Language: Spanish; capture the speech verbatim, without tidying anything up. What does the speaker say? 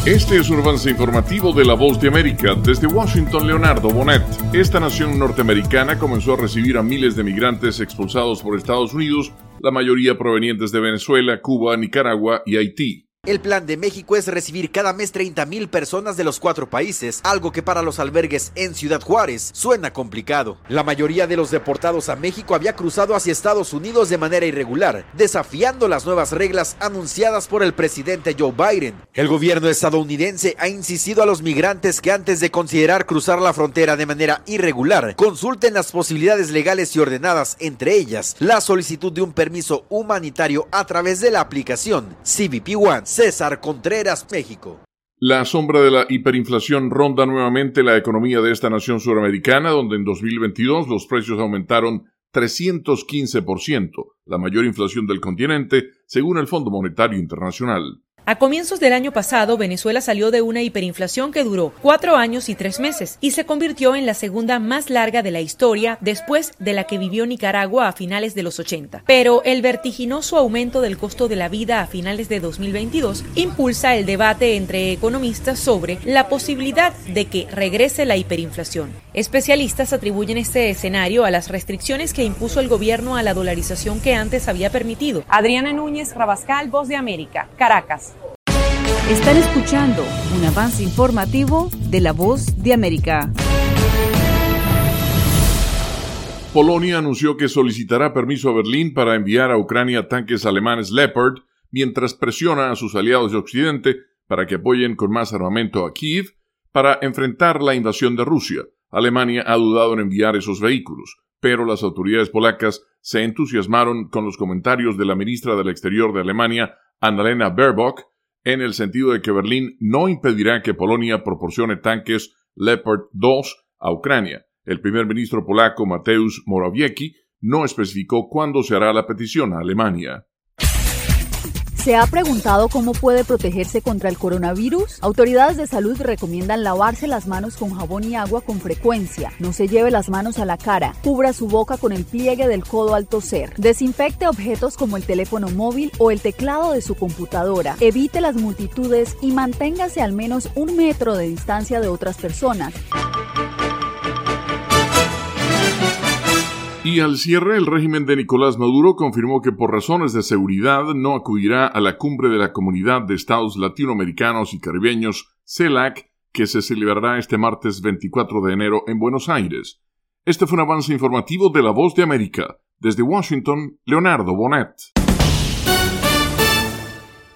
Este es un avance informativo de La Voz de América. Desde Washington, Leonardo Bonet. Esta nación norteamericana comenzó a recibir a miles de migrantes expulsados por Estados Unidos, la mayoría provenientes de Venezuela, Cuba, Nicaragua y Haití. El plan de México es recibir cada mes treinta mil personas de los cuatro países, algo que para los albergues en Ciudad Juárez suena complicado. La mayoría de los deportados a México había cruzado hacia Estados Unidos de manera irregular, desafiando las nuevas reglas anunciadas por el presidente Joe Biden. El gobierno estadounidense ha insistido a los migrantes que antes de considerar cruzar la frontera de manera irregular, consulten las posibilidades legales y ordenadas, entre ellas la solicitud de un permiso humanitario a través de la aplicación C B P One. César Contreras, México. La sombra de la hiperinflación ronda nuevamente la economía de esta nación suramericana, donde en dos mil veintidós los precios aumentaron trescientos quince por ciento, la mayor inflación del continente, según el Fondo Monetario Internacional. A comienzos del año pasado, Venezuela salió de una hiperinflación que duró cuatro años y tres meses y se convirtió en la segunda más larga de la historia después de la que vivió Nicaragua a finales de los ochenta. Pero el vertiginoso aumento del costo de la vida a finales de dos mil veintidós impulsa el debate entre economistas sobre la posibilidad de que regrese la hiperinflación. Especialistas atribuyen este escenario a las restricciones que impuso el gobierno a la dolarización que antes había permitido. Adriana Núñez Rabascal, Voz de América, Caracas. Están escuchando un avance informativo de La Voz de América. Polonia anunció que solicitará permiso a Berlín para enviar a Ucrania tanques alemanes Leopard, mientras presiona a sus aliados de Occidente para que apoyen con más armamento a Kiev para enfrentar la invasión de Rusia. Alemania ha dudado en enviar esos vehículos, pero las autoridades polacas se entusiasmaron con los comentarios de la ministra del Exterior de Alemania, Annalena Baerbock, en el sentido de que Berlín no impedirá que Polonia proporcione tanques Leopard dos a Ucrania. El primer ministro polaco Mateusz Morawiecki no especificó cuándo se hará la petición a Alemania. ¿Se ha preguntado cómo puede protegerse contra el coronavirus? Autoridades de salud recomiendan lavarse las manos con jabón y agua con frecuencia. No se lleve las manos a la cara. Cubra su boca con el pliegue del codo al toser. Desinfecte objetos como el teléfono móvil o el teclado de su computadora. Evite las multitudes y manténgase al menos un metro de distancia de otras personas. Y al cierre, el régimen de Nicolás Maduro confirmó que por razones de seguridad no acudirá a la cumbre de la Comunidad de Estados Latinoamericanos y Caribeños, CELAC, que se celebrará este martes veinticuatro de enero en Buenos Aires. Este fue un avance informativo de La Voz de América. Desde Washington, Leonardo Bonet.